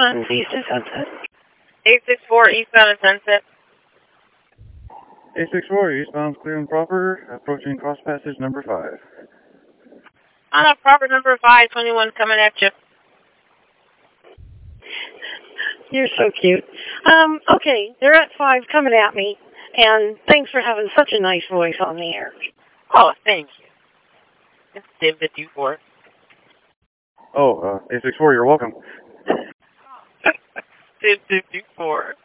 on East and Sunset. 864 eastbound of Sunset. 864 eastbound clear and proper, approaching cross passage number 5. On a proper number 5, 21 coming at you. You're so cute. Okay, they're at 5 coming at me, and thanks for having such a nice voice on the air. Oh, thank you. It's Dim 54. Oh, 864, you're welcome. Dim 54.